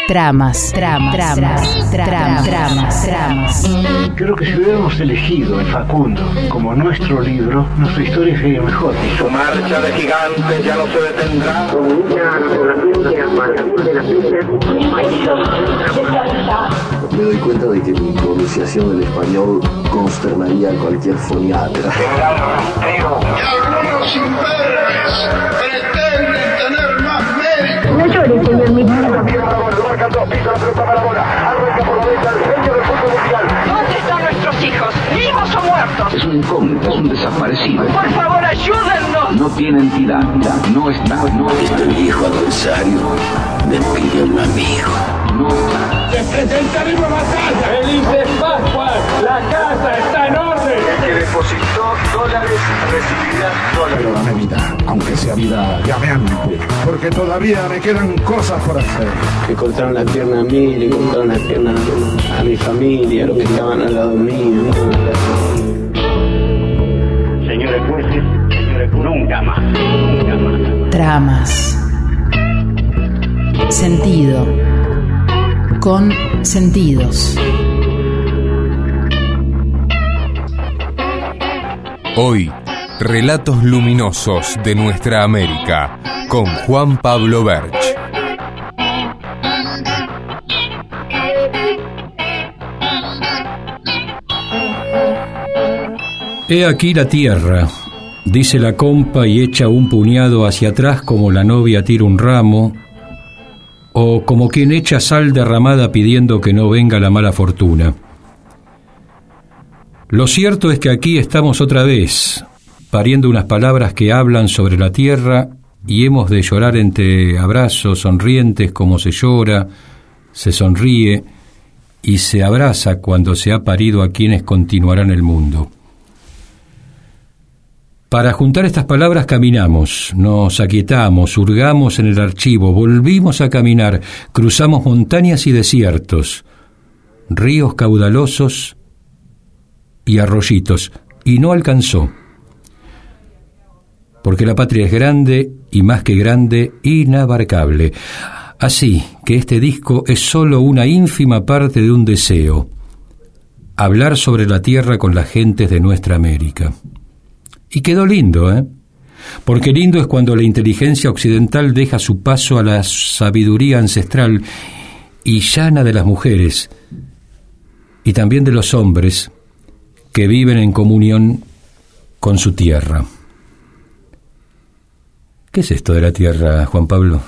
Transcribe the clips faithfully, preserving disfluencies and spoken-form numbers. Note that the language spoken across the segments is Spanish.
Tramas, tramas, tramas, tramas, tramas, tramas. Creo que si hubiéramos elegido el Facundo como nuestro libro, nuestra historia sería mejor. Su marcha de gigantes ya no se detendrá. Me doy cuenta de que mi pronunciación del español consternaría a cualquier foniatra. Y algunos imberbes pretenden tener más mérito. No llores, señor ministro. ¿Dónde están nuestros hijos? ¿Vivos o muertos? Es un incógnito, es un desaparecido. Por favor, ayúdennos. No tiene entidad, no está, no está. Este viejo adversario me pide un amigo. No está. ¡Se presentaremos a batalla! ¡Felices Pascuas! ¡La casa está en orden! El que depositó dólares recibirá dólares. Pero dame vida, aunque sea vida llameante, porque todavía me quedan cosas por hacer. Le cortaron la pierna a mí, le cortaron la pierna a mi familia, a los que estaban al lado mío. Señores jueces, señores, nunca más, nunca más. Tramas. Sentido. Con sentidos. Hoy, relatos luminosos de nuestra América, con Juan Pablo Berch. He aquí la tierra, dice la compa y echa un puñado hacia atrás como la novia tira un ramo, o como quien echa sal derramada pidiendo que no venga la mala fortuna. Lo cierto es que aquí estamos otra vez, pariendo unas palabras que hablan sobre la tierra, y hemos de llorar entre abrazos sonrientes como se llora, se sonríe y se abraza cuando se ha parido a quienes continuarán el mundo. Para juntar estas palabras caminamos, nos aquietamos, hurgamos en el archivo, volvimos a caminar, cruzamos montañas y desiertos, ríos caudalosos y arroyitos, y no alcanzó. Porque la patria es grande y más que grande, inabarcable. Así que este disco es solo una ínfima parte de un deseo: hablar sobre la tierra con las gentes de nuestra América. Y quedó lindo, ¿eh? Porque lindo es cuando la inteligencia occidental deja su paso a la sabiduría ancestral y llana de las mujeres, y también de los hombres que viven en comunión con su tierra. ¿Qué es esto de la tierra, Juan Pablo?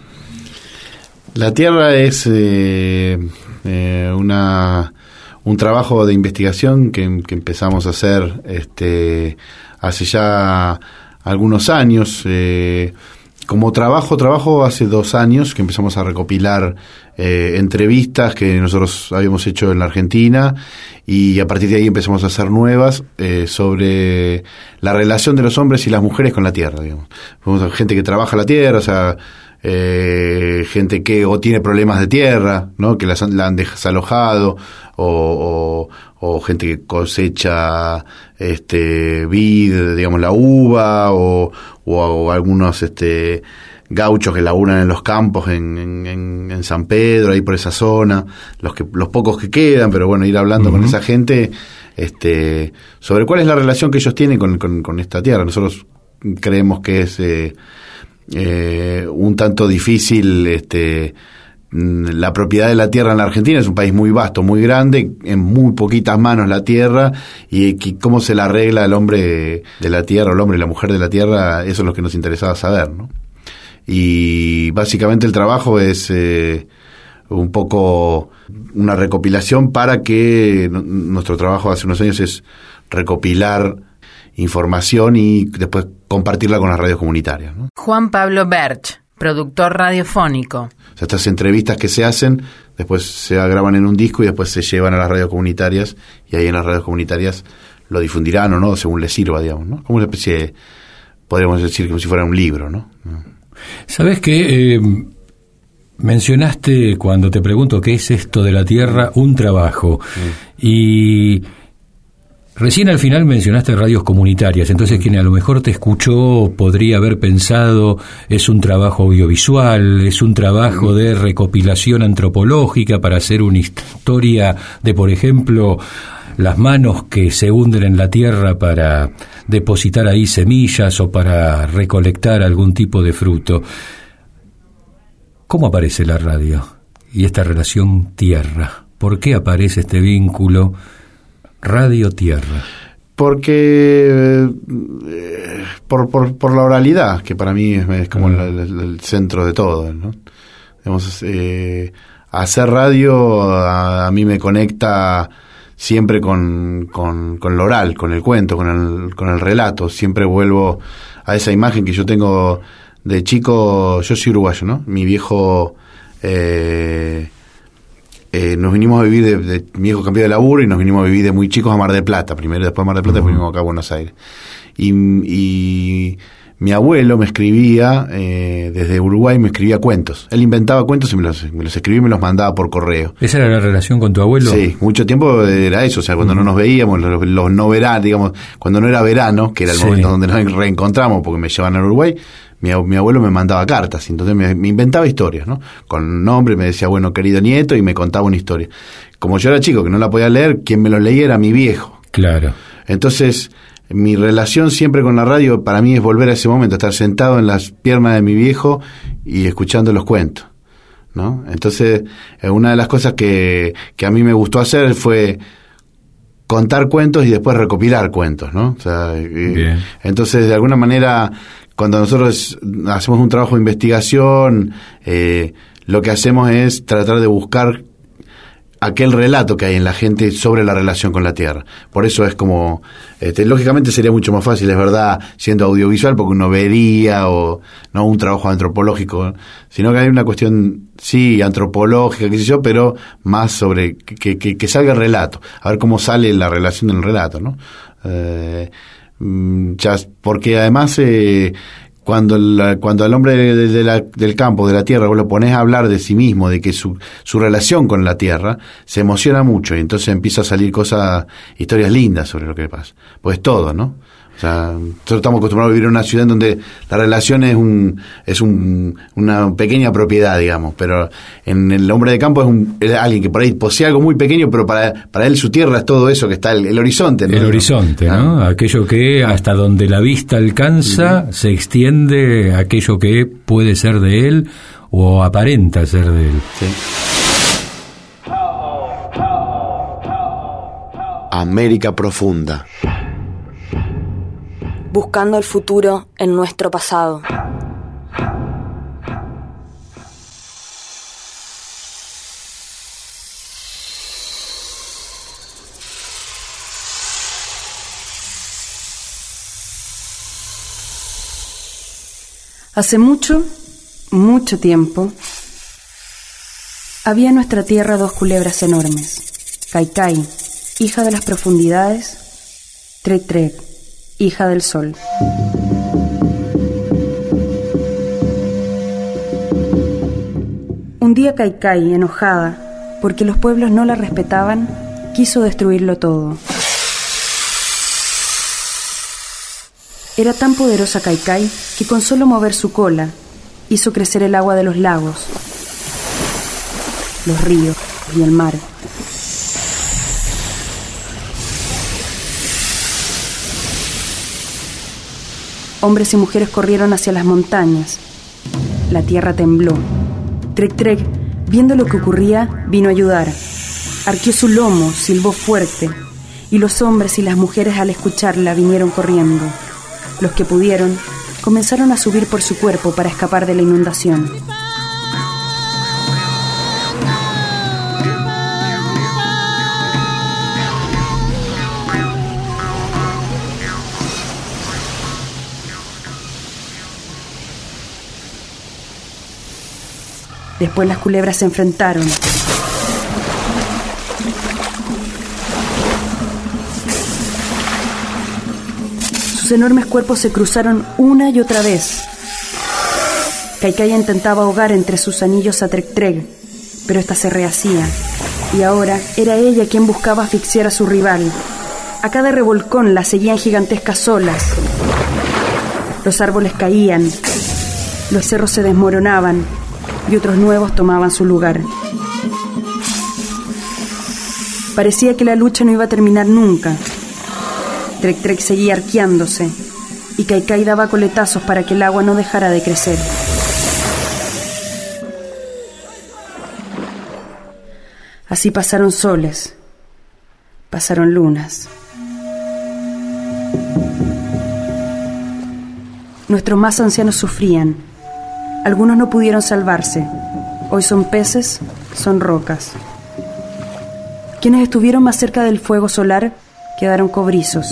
La tierra es eh, eh, una un trabajo de investigación que, que empezamos a hacer este hace ya algunos años. Eh, como trabajo, trabajo hace dos años que empezamos a recopilar eh, entrevistas que nosotros habíamos hecho en la Argentina, y a partir de ahí empezamos a hacer nuevas eh, sobre la relación de los hombres y las mujeres con la tierra, digamos. Fuimos gente que trabaja la tierra, o sea, eh, gente que o tiene problemas de tierra, ¿no? Que las han, la han desalojado, o, o, o gente que cosecha este vid, digamos, la uva, o, o, o algunos este gauchos que laburan en los campos en, en, en San Pedro, ahí por esa zona, los que los pocos que quedan, pero bueno, ir hablando uh-huh. con esa gente este sobre cuál es la relación que ellos tienen con, con, con esta tierra. Nosotros creemos que es eh, eh, un tanto difícil este la propiedad de la tierra en la Argentina. Es un país muy vasto, muy grande, en muy poquitas manos la tierra, y cómo se la arregla el hombre de la tierra, el hombre y la mujer de la tierra, eso es lo que nos interesaba saber, ¿no? Y básicamente el trabajo es eh, un poco una recopilación para que no, nuestro trabajo hace unos años es recopilar información y después compartirla con las radios comunitarias, ¿no? Juan Pablo Berch, productor radiofónico. O sea, estas entrevistas que se hacen, después se graban en un disco y después se llevan a las radios comunitarias, y ahí en las radios comunitarias lo difundirán o no, según les sirva, digamos, ¿no? Como una especie de, podríamos decir, como si fuera un libro, ¿no? ¿Sabes qué? Eh, mencionaste, cuando te pregunto qué es esto de la tierra, un trabajo. Mm. Y Recién al final mencionaste radios comunitarias, entonces quien a lo mejor te escuchó podría haber pensado es un trabajo audiovisual, es un trabajo de recopilación antropológica para hacer una historia de, por ejemplo, las manos que se hunden en la tierra para depositar ahí semillas o para recolectar algún tipo de fruto. ¿Cómo aparece la radio y esta relación tierra? ¿Por qué aparece este vínculo radio-tierra? Porque eh, por, por, por la oralidad, que para mí es, es como uh-huh. el, el, el centro de todo, ¿no? Digamos, eh, hacer radio a, a mí me conecta siempre con, con, con lo oral, con el cuento, con el, con el relato. Siempre vuelvo a esa imagen que yo tengo de chico. Yo soy uruguayo, ¿no? Mi viejo... Eh, Eh, nos vinimos a vivir, de, de, mi viejo cambió de laburo y nos vinimos a vivir de muy chicos a Mar del Plata, primero, después a Mar del Plata, uh-huh. después vinimos acá a Buenos Aires. Y, y mi abuelo me escribía, eh, desde Uruguay me escribía cuentos. Él inventaba cuentos y me los, me los escribía y me los mandaba por correo. ¿Esa era la relación con tu abuelo? Sí, mucho tiempo era eso, o sea, cuando uh-huh. no nos veíamos, los, los no veranos, digamos, cuando no era verano, que era el sí. momento donde nos reencontramos porque me llevaban a Uruguay, Mi, mi abuelo me mandaba cartas, entonces me, me inventaba historias, ¿no? Con nombre, me decía, bueno, querido nieto, y me contaba una historia. Como yo era chico, que no la podía leer, quien me lo leía era mi viejo. Claro. Entonces, mi relación siempre con la radio, para mí es volver a ese momento, estar sentado en las piernas de mi viejo y escuchando los cuentos, ¿no? Entonces, una de las cosas que, que a mí me gustó hacer fue contar cuentos y después recopilar cuentos, ¿no? O sea, y, entonces, de alguna manera, cuando nosotros hacemos un trabajo de investigación, eh, lo que hacemos es tratar de buscar aquel relato que hay en la gente sobre la relación con la tierra. Por eso es como, este, lógicamente sería mucho más fácil, es verdad, siendo audiovisual, porque uno vería o no un trabajo antropológico, sino que hay una cuestión, sí, antropológica, qué sé yo, pero más sobre que, que, que salga el relato, a ver cómo sale la relación del relato, ¿no? Eh, ya, porque además eh, cuando la, cuando al hombre de, de la, del campo, de la tierra, vos lo pones a hablar de sí mismo, de que su, su relación con la tierra, se emociona mucho y entonces empieza a salir cosas, historias lindas sobre lo que le pasa. Pues todo, ¿no? O sea, nosotros estamos acostumbrados a vivir en una ciudad en donde la relación es un es un, una pequeña propiedad, digamos, pero en el hombre de campo es, un, es alguien que por ahí posee algo muy pequeño, pero para para él su tierra es todo eso que está, el, el horizonte, ¿no? El horizonte, ¿no? Ah. Aquello que hasta donde la vista alcanza, uh-huh. se extiende aquello que puede ser de él o aparenta ser de él. Sí. América Profunda. Buscando el futuro en nuestro pasado. Hace mucho, mucho tiempo, había en nuestra tierra dos culebras enormes. Caicay, hija de las profundidades, Trec Trec, hija del sol. Un día Caicay, enojada porque los pueblos no la respetaban, quiso destruirlo todo. Era tan poderosa Caicay que con solo mover su cola hizo crecer el agua de los lagos, los ríos y el mar. Hombres y mujeres corrieron hacia las montañas. La tierra tembló. Trec Trec, viendo lo que ocurría, vino a ayudar. Arqueó su lomo, silbó fuerte, y los hombres y las mujeres al escucharla vinieron corriendo. Los que pudieron, comenzaron a subir por su cuerpo para escapar de la inundación. Después las culebras se enfrentaron. Sus enormes cuerpos se cruzaron una y otra vez. Caicay intentaba ahogar entre sus anillos a Trec Trec, pero ésta se rehacía, y ahora era ella quien buscaba asfixiar a su rival. A cada revolcón las seguían gigantescas olas. Los árboles caían, los cerros se desmoronaban y otros nuevos tomaban su lugar. Parecía que la lucha no iba a terminar nunca. Trek Trek seguía arqueándose y Kai Kai daba coletazos para que el agua no dejara de crecer. Así pasaron soles, pasaron lunas. Nuestros más ancianos sufrían. Algunos no pudieron salvarse. Hoy son peces, son rocas. Quienes estuvieron más cerca del fuego solar quedaron cobrizos.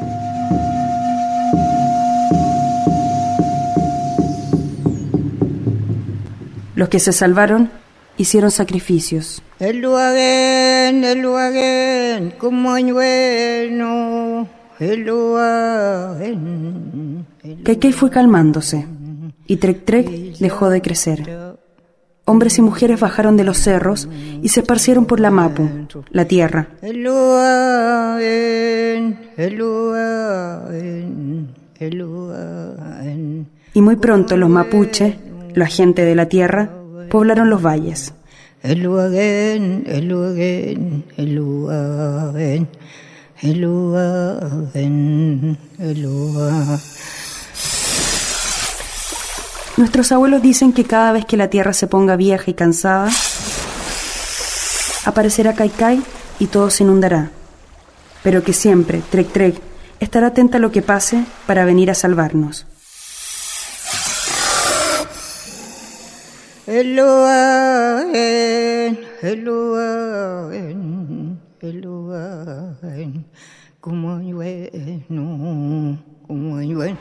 Los que se salvaron hicieron sacrificios. El luaguen, el luaguen, como bueno, el luaguen. Kai Kai fue calmándose y Trek Trek dejó de crecer. Hombres y mujeres bajaron de los cerros y se esparcieron por la Mapu, la tierra. El luaguen, el luaguen, el luaguen. Y muy pronto los mapuche, la gente de la tierra, poblaron los valles. El luaguen, el luaguen, el luaguen, el luaguen, el luaguen. Nuestros abuelos dicen que cada vez que la tierra se ponga vieja y cansada, aparecerá Kai Kai y todo se inundará. Pero que siempre, Trek Trek, estará atenta a lo que pase para venir a salvarnos. El luaguen, el luaguen, el luaguen, como bueno, como bueno.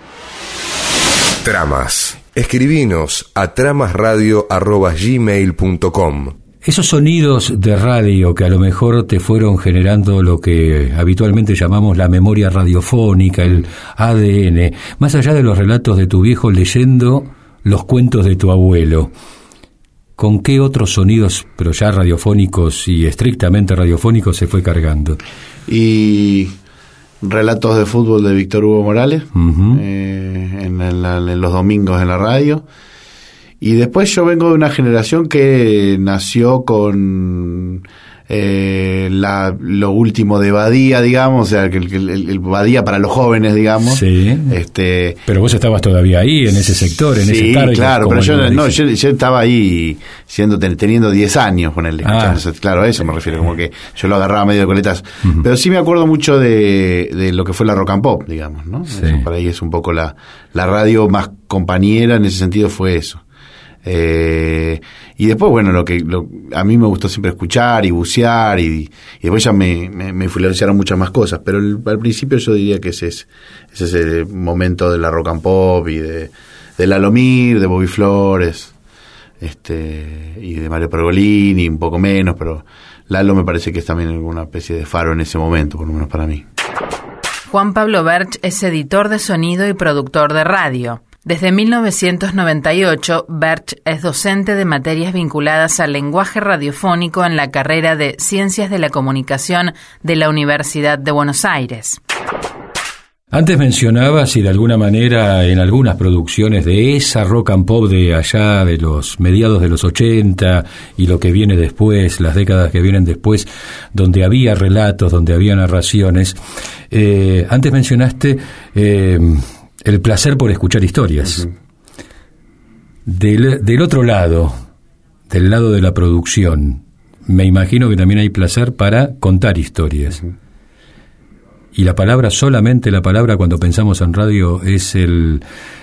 Tramas. Escribinos a tramasradio arroba gmail punto com. Esos sonidos de radio que a lo mejor te fueron generando lo que habitualmente llamamos la memoria radiofónica, el A D N, más allá de los relatos de tu viejo leyendo los cuentos de tu abuelo, ¿con qué otros sonidos, pero ya radiofónicos y estrictamente radiofónicos, se fue cargando? Y relatos de fútbol de Víctor Hugo Morales, uh-huh. eh, en, en, la, en los domingos en la radio. Y después yo vengo de una generación que nació con eh, la, lo último de Badía, digamos, o sea, que el, el, el Badía para los jóvenes, digamos. Sí. Este, pero vos estabas todavía ahí, en ese sector, en sí, ese target. Sí, claro, pero yo, no, yo, yo estaba ahí siendo, teniendo diez años, ponerle. Ah. Claro, a eso me refiero, como que yo lo agarraba medio de coletas. Uh-huh. Pero sí me acuerdo mucho de, de lo que fue la rock and pop, digamos, ¿no? Sí. Eso, para ahí es un poco la, la radio más compañera, en ese sentido fue eso. Eh, y después, bueno, lo que lo, a mí me gustó siempre escuchar y bucear, y, y después ya me, me, me influenciaron muchas más cosas, pero el, al principio yo diría que ese es, ese es el momento de la rock and pop y de, de Lalomir, de Bobby Flores, este, y de Mario Pergolini, un poco menos, pero Lalo me parece que es también alguna especie de faro en ese momento, por lo menos para mí. Juan Pablo Berch es editor de sonido y productor de radio. Desde mil novecientos noventa y ocho, Berch es docente de materias vinculadas al lenguaje radiofónico en la carrera de Ciencias de la Comunicación de la Universidad de Buenos Aires. Antes mencionabas, y de alguna manera en algunas producciones de esa rock and pop de allá de los mediados de los ochenta y lo que viene después, las décadas que vienen después, donde había relatos, donde había narraciones, eh, antes mencionaste eh, el placer por escuchar historias. Uh-huh. Del, del otro lado, del lado de la producción, me imagino que también hay placer para contar historias. Uh-huh. Y la palabra, solamente la palabra, cuando pensamos en radio, es el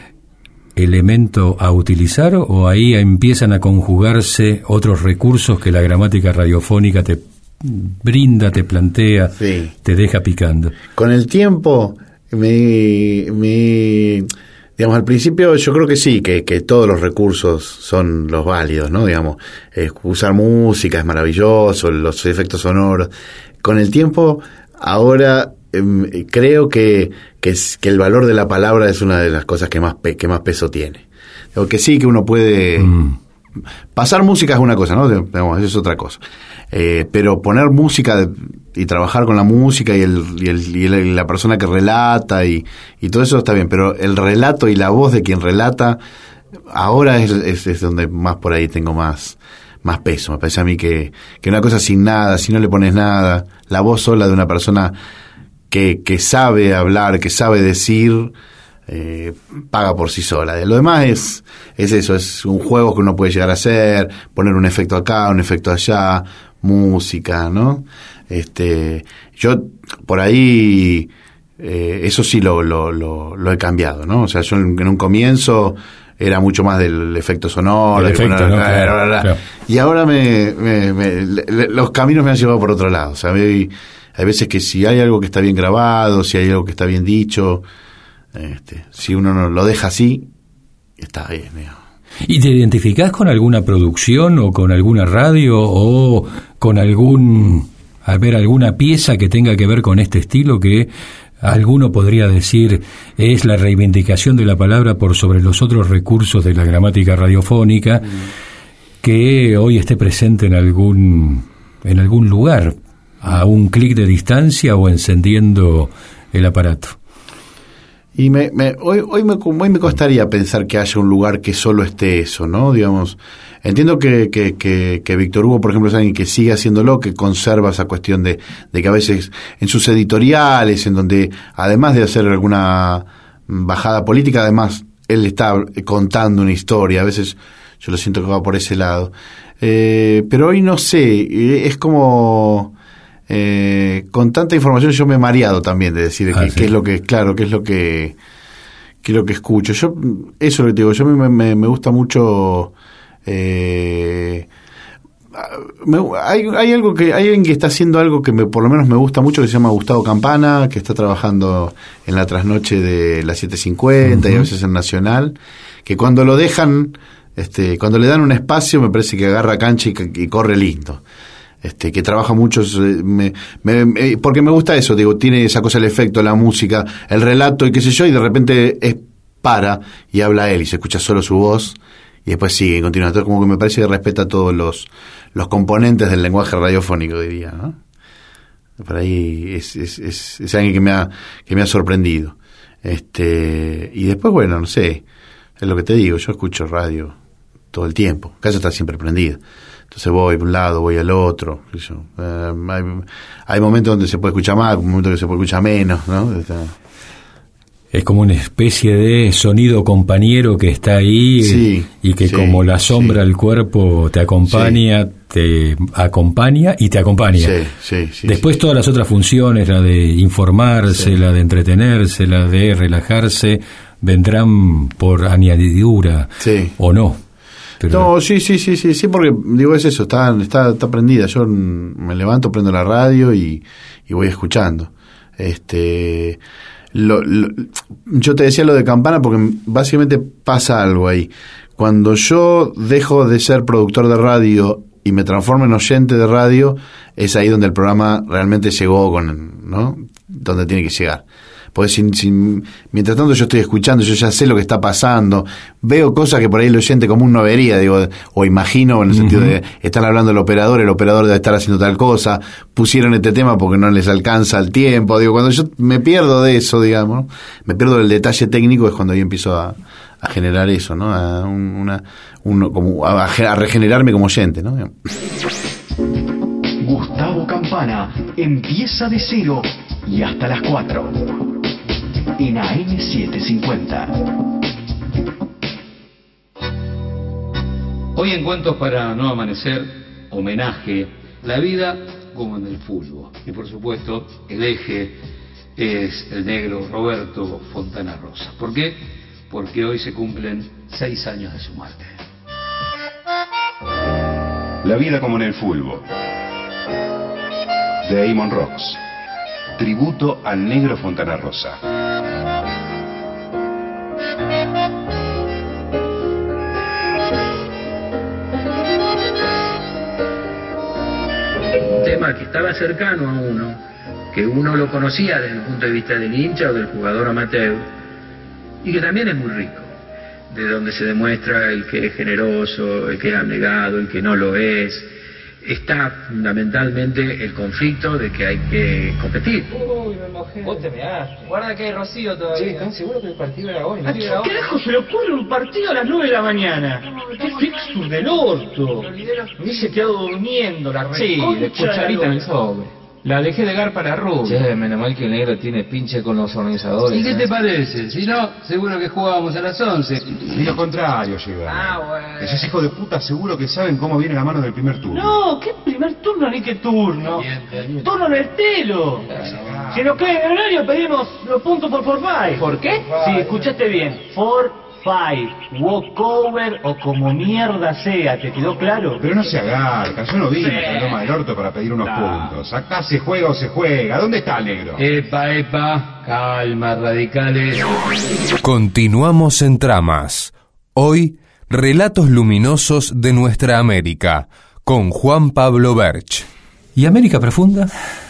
elemento a utilizar, o ahí empiezan a conjugarse otros recursos que la gramática radiofónica te brinda, te plantea, sí, te deja picando. Con el tiempo, me, me digamos, al principio yo creo que sí, que, que todos los recursos son los válidos, ¿no? Digamos, eh, usar música es maravilloso, los efectos sonoros. Con el tiempo, ahora eh, creo que, que, es, que el valor de la palabra es una de las cosas que más, pe, que más peso tiene. Digo, que sí, que uno puede... Mm. pasar música es una cosa, ¿no? Digamos, eso es otra cosa. Eh, pero poner música de, y trabajar con la música y, el, y, el, y el, la persona que relata y, y todo eso está bien, pero el relato y la voz de quien relata, ahora es, es, es donde más por ahí tengo más, más peso. Me parece a mí que, que una cosa sin nada, si no le pones nada, la voz sola de una persona que, que sabe hablar, que sabe decir, eh, paga por sí sola. Lo demás es, es eso, es un juego que uno puede llegar a hacer, poner un efecto acá, un efecto allá, música, ¿no? Este, yo por ahí eh, eso sí lo, lo, lo, lo he cambiado, ¿no? O sea, yo en, en un comienzo era mucho más del efecto sonoro, el efecto, ¿no? Claro, claro. Y ahora me, me, me le, los caminos me han llevado por otro lado. O sea, hay, hay veces que si hay algo que está bien grabado, si hay algo que está bien dicho, este, si uno no lo deja así, está bien, digamos. ¿Y te identificás con alguna producción o con alguna radio o con algún, a ver, alguna pieza que tenga que ver con este estilo que alguno podría decir es la reivindicación de la palabra por sobre los otros recursos de la gramática radiofónica, mm. que hoy esté presente en algún, en algún lugar, a un clic de distancia o encendiendo el aparato? Y me, me, hoy, hoy, me, hoy me costaría pensar que haya un lugar que solo esté eso, ¿no? Digamos, entiendo que, que, que, que Víctor Hugo, por ejemplo, es alguien que sigue haciéndolo, que conserva esa cuestión de, de que a veces en sus editoriales, en donde además de hacer alguna bajada política, además él está contando una historia, a veces yo lo siento que va por ese lado. Eh, pero hoy no sé, es como... Eh, con tanta información yo me he mareado también de decir ah, qué, sí. qué es lo que, claro, qué es lo que qué es lo que escucho. Yo, eso es lo que te digo, yo me, me, me gusta mucho eh, me, hay, hay algo que, hay alguien que está haciendo algo que me, por lo menos me gusta mucho, que se llama Gustavo Campana, que está trabajando en la trasnoche de las siete cincuenta uh-huh. y a veces en Nacional, que cuando lo dejan, este, cuando le dan un espacio me parece que agarra cancha y, y corre lindo. Este, que trabaja mucho, me, me, me, porque me gusta eso, digo, tiene esa cosa, el efecto, la música, el relato y qué sé yo, y de repente es para y habla él y se escucha solo su voz y después sigue y continúa. Entonces como que me parece que respeta todos los, los componentes del lenguaje radiofónico, diría, ¿no? Por ahí es, es, es, es alguien que me ha, que me ha sorprendido. Este, y después, bueno, no sé, es lo que te digo, yo escucho radio todo el tiempo, casa está siempre prendida. Entonces voy por un lado, voy al otro. Eh, hay, hay momentos donde se puede escuchar más, momentos que se puede escuchar menos, ¿no? Está... Es como una especie de sonido compañero que está ahí sí, y que sí, como la sombra del sí. cuerpo te acompaña, sí. te acompaña y te acompaña. Sí, sí, sí, Después sí. todas las otras funciones, la de informarse, sí. la de entretenerse, la de relajarse, vendrán por añadidura sí. o no. Pero... No, sí, sí, sí, sí, sí, porque digo, es eso, está, está, está prendida. Yo me levanto, prendo la radio y, y voy escuchando. Este, lo, lo, yo te decía lo de Campana porque básicamente pasa algo ahí. Cuando yo dejo de ser productor de radio y me transformo en oyente de radio, es ahí donde el programa realmente llegó con, ¿no? Donde tiene que llegar. Porque sin, sin, mientras tanto yo estoy escuchando, yo ya sé lo que está pasando, veo cosas que por ahí el oyente común no vería, digo, o imagino en el uh-huh. sentido de, están hablando del operador, el operador debe estar haciendo tal cosa, pusieron este tema porque no les alcanza el tiempo, digo, cuando yo me pierdo de eso, digamos, me pierdo del detalle técnico, es cuando yo empiezo a, a generar eso, ¿no? A, un, una, un, como, a, a regenerarme como oyente, ¿no? Gustavo Campana empieza de cero y hasta las cuatro. En A M setecientos cincuenta. Hoy en Cuentos para no amanecer, homenaje, la vida como en el fútbol. Y por supuesto, el eje es el negro Roberto Fontana Rosa. ¿Por qué? Porque hoy se cumplen seis años de su muerte. La vida como en el fútbol. De Amon Rocks. Tributo al negro Fontana Rosa. Un tema que estaba cercano a uno, que uno lo conocía desde el punto de vista del hincha o del jugador amateur, y que también es muy rico. de donde se demuestra el que es generoso, el que es abnegado, el que no lo es. Está fundamentalmente el conflicto de que hay que competir. Uy, me mojé. Vos te measte. Guarda que hay rocío todavía. Sí, ¿están seguros que el partido era hoy? ¿A quién carajo se le ocurre un partido a las nueve de la mañana? ¡Qué fixture del orto! Me hubiese quedado durmiendo, la reconcha. Sí, de cucharita en el sobre. La dejé de gar para Rubio. Che, menos mal que el negro tiene pinche con los organizadores. ¿Y qué te parece? Si no, seguro que jugábamos a las once. Y lo contrario, llega. Ah, bueno. Esos hijos de puta seguro que saben cómo viene la mano del primer turno. No, ¿qué primer turno ni qué turno? Turno en el telo. Si nos cae en el horario pedimos los puntos por four five. ¿Por qué? Sí, escuchaste bien. four five, walkover o como mierda sea, ¿te quedó claro? Pero no se agarca, yo no vine a la loma del orto para pedir unos no. puntos. Acá se juega o se juega. ¿Dónde está el negro? Epa, epa, calma, radicales. Continuamos en Tramas. Hoy, relatos luminosos de nuestra América, con Juan Pablo Berch. ¿Y América Profunda?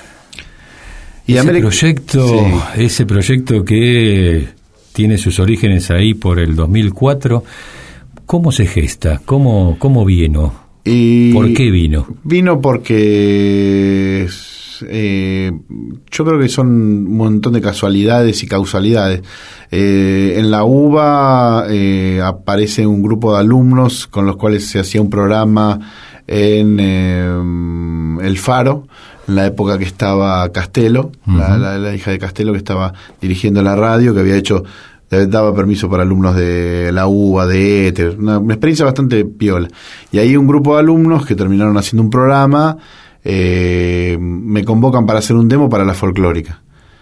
Y ese América... proyecto, sí. ese proyecto que tiene sus orígenes ahí por el dos mil cuatro. ¿Cómo se gesta? ¿Cómo, cómo vino? Y ¿Por qué vino? Vino porque eh, yo creo que son un montón de casualidades y causalidades. Eh, en la U B A eh, aparece un grupo de alumnos con los cuales se hacía un programa en eh, El Faro, en la época que estaba Castelo, uh-huh. la, la, la hija de Castelo, que estaba dirigiendo la radio, que había hecho, daba permiso para alumnos de la U B A, de Éter, una, una experiencia bastante piola. Y ahí un grupo de alumnos que terminaron haciendo un programa, eh, me convocan para hacer un demo para la folclórica.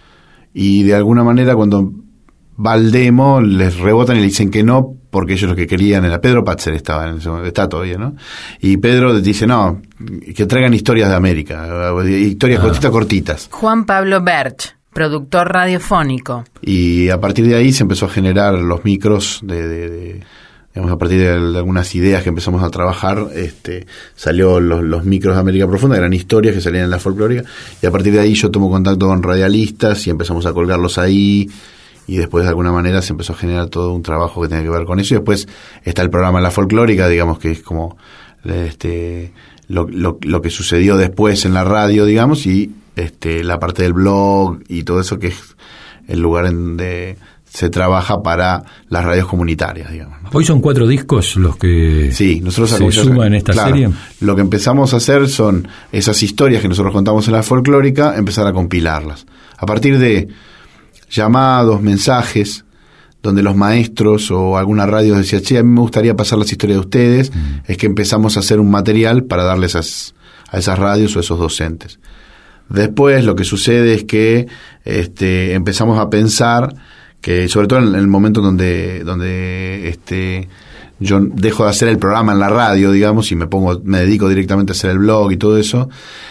Y de alguna manera cuando va el demo, les rebotan y le dicen que no, porque ellos lo que querían era... Pedro Patzer estaba en ese momento, está todavía, ¿no? Y Pedro dice, no, que traigan historias de América, historias ah. cortitas, cortitas. Juan Pablo Berch, productor radiofónico. Y a partir de ahí se empezó a generar los micros de... de, de digamos, a partir de, de algunas ideas que empezamos a trabajar, este, salió los, los micros de América Profunda, eran historias que salían en la folclórica, y a partir de ahí yo tomo contacto con radialistas y empezamos a colgarlos ahí. Y después de alguna manera se empezó a generar todo un trabajo que tiene que ver con eso. Y después está el programa La Folclórica, digamos que es como este lo, lo, lo que sucedió después en la radio, digamos, y este la parte del blog y todo eso, que es el lugar en donde se trabaja para las radios comunitarias, digamos, ¿no? Hoy son cuatro discos los que sí, nosotros se suman en esta claro, serie. Lo que empezamos a hacer son esas historias que nosotros contamos en La Folclórica, empezar a compilarlas. A partir de llamados, mensajes, donde los maestros o alguna radio decía, che, a mí me gustaría pasar las historias de ustedes, mm. es que empezamos a hacer un material para darles a, a esas radios o a esos docentes. Después lo que sucede es que este, empezamos a pensar que, sobre todo en el momento donde, donde este, yo dejo de hacer el programa en la radio, digamos, y me pongo, me dedico directamente a hacer el blog y todo eso,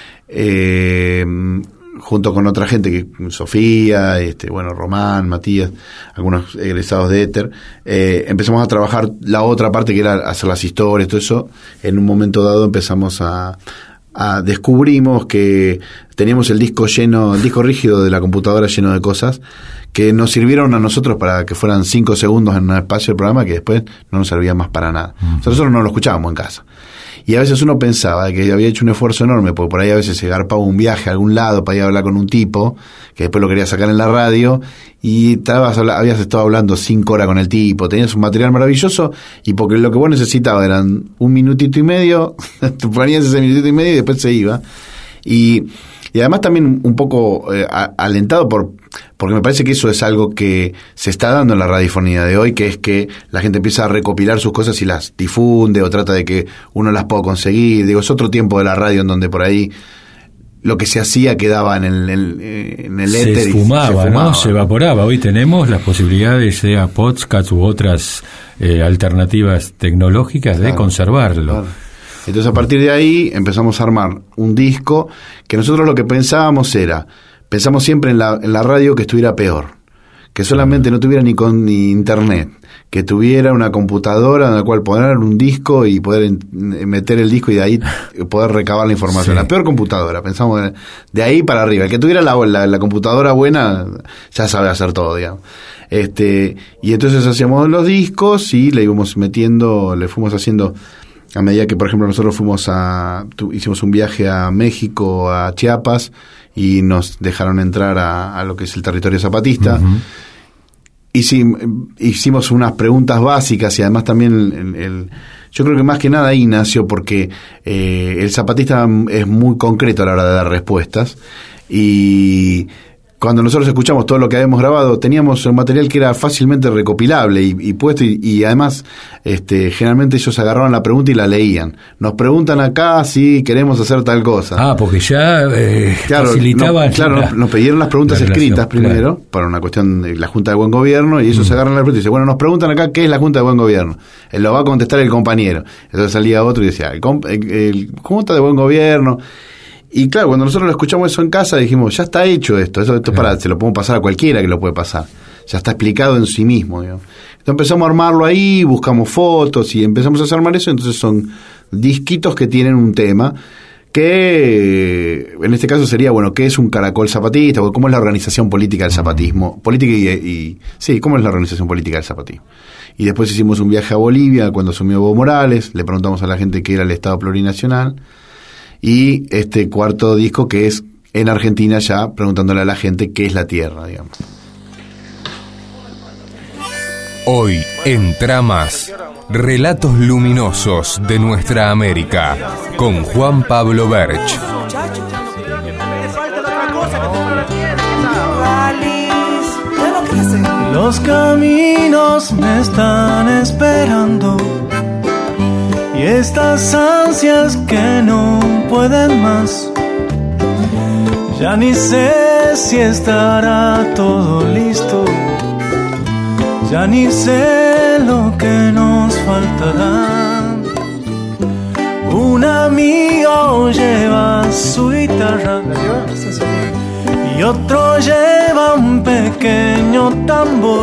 eh, junto con otra gente, que Sofía, este, bueno, Román, Matías, algunos egresados de Éter, eh, empezamos a trabajar la otra parte, que era hacer las historias, todo eso. En un momento dado empezamos a, a descubrimos que teníamos el disco lleno, el disco rígido de la computadora lleno de cosas que nos sirvieron a nosotros para que fueran cinco segundos en un espacio del programa, que después no nos servía más para nada. Uh-huh. Nosotros no lo escuchábamos en casa. Y a veces uno pensaba que había hecho un esfuerzo enorme, porque por ahí a veces se garpaba un viaje a algún lado para ir a hablar con un tipo, que después lo quería sacar en la radio, y estabas, habías estado hablando cinco horas con el tipo, tenías un material maravilloso, y porque lo que vos necesitabas eran un minutito y medio, te ponías ese minutito y medio y después se iba. Y, y además también un poco eh, a, alentado por... porque me parece que eso es algo que se está dando en la radiofonía de hoy, que es que la gente empieza a recopilar sus cosas y las difunde o trata de que uno las pueda conseguir. Digo, es otro tiempo de la radio en donde por ahí lo que se hacía quedaba en el, en el se éter. Esfumaba, y se fumaba, ¿no? Se evaporaba. Hoy tenemos las posibilidades, sea podcasts u otras eh, alternativas tecnológicas, claro, de conservarlo. Claro. Entonces a partir de ahí empezamos a armar un disco que nosotros lo que pensábamos era... Pensamos siempre en la, en la radio que estuviera peor, que solamente no tuviera ni con ni internet, que tuviera una computadora en la cual poner un disco y poder en, meter el disco y de ahí poder recabar la información. Sí. La peor computadora, pensamos de, de ahí para arriba. El que tuviera la, la, la computadora buena ya sabe hacer todo, digamos. Este, y entonces hacíamos los discos y le íbamos metiendo, le fuimos haciendo a medida que, por ejemplo, nosotros fuimos a, tu, hicimos un viaje a México, a Chiapas, y nos dejaron entrar a, a lo que es el territorio zapatista. Uh-huh. Hicim, hicimos unas preguntas básicas y además también el, el, yo creo que más que nada ahí nació porque eh, el zapatista es muy concreto a la hora de dar respuestas, y cuando nosotros escuchamos todo lo que habíamos grabado, teníamos un material que era fácilmente recopilable y, y puesto, y, y además este, generalmente ellos agarraban la pregunta y la leían. Nos preguntan acá si queremos hacer tal cosa. Ah, porque ya eh, claro, facilitaban. No, claro, la, nos pidieron las preguntas escritas primero, claro, para una cuestión de la Junta de Buen Gobierno, y ellos mm. agarran la pregunta y dicen, bueno, nos preguntan acá qué es la Junta de Buen Gobierno. Él lo va a contestar el compañero. Entonces salía otro y decía, el, el, el Junta de Buen Gobierno. Y claro, cuando nosotros lo escuchamos eso en casa, dijimos, ya está hecho esto, eso, esto para, se lo podemos pasar a cualquiera que lo puede pasar, ya está explicado en sí mismo, digamos. Entonces empezamos a armarlo ahí, buscamos fotos y empezamos a armar eso. Entonces son disquitos que tienen un tema, que en este caso sería, bueno, ¿qué es un caracol zapatista? O ¿cómo es la organización política del zapatismo? Política y, y sí, ¿cómo es la organización política del zapatismo? Y después hicimos un viaje a Bolivia cuando asumió Evo Morales, le preguntamos a la gente qué era el Estado Plurinacional. Y este cuarto disco que es en Argentina, ya preguntándole a la gente qué es la tierra, digamos. Hoy en Tramas, relatos luminosos de nuestra América, con Juan Pablo Berch. Los caminos me están esperando, y estas ansias que no pueden más, ya ni sé si estará todo listo, ya ni sé lo que nos faltará. Un amigo lleva su guitarra y otro lleva un pequeño tambor,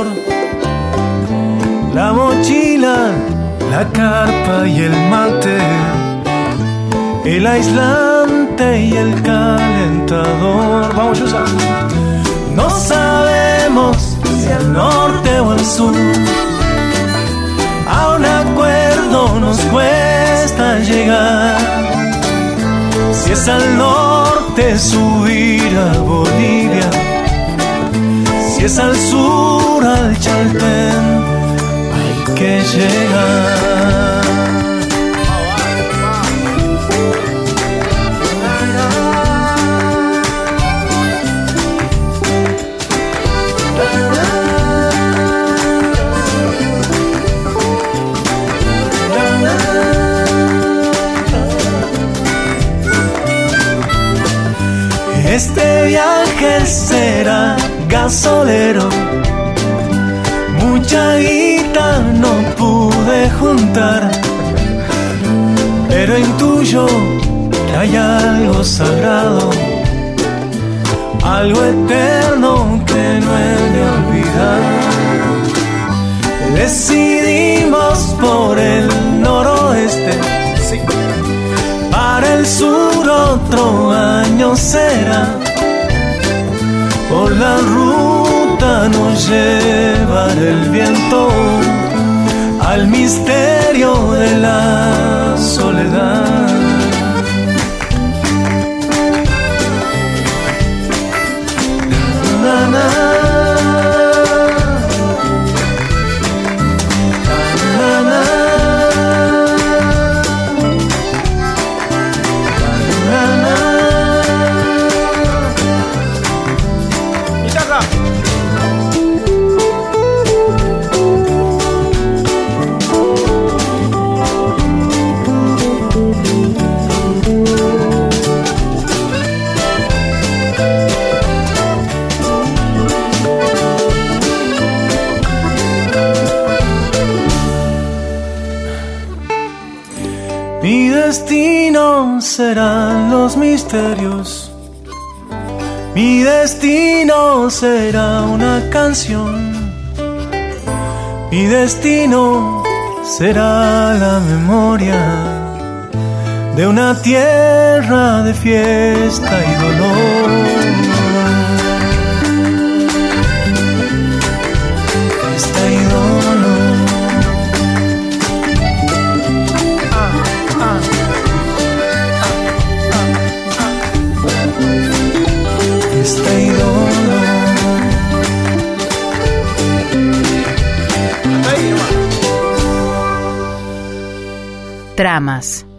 la mochila, la carpa y el mate, el aislante y el calentador. Vamos, Yusa. No sabemos si al norte o al sur, a un acuerdo nos cuesta llegar. Si es al norte, subir a Bolivia, si es al sur, al Chaltén, que llegar. Este viaje será gasolero, mucha guita no pude juntar, pero intuyo que hay algo sagrado, algo eterno que no he de olvidar. Decidimos por el noroeste, sí, para el sur otro año será, por la ruta nos llevará el viento al misterio de la soledad. Na, na, na, na, na, na. Mi destino serán los misterios, mi destino será una canción, mi destino será la memoria de una tierra de fiesta y dolor. Tramas.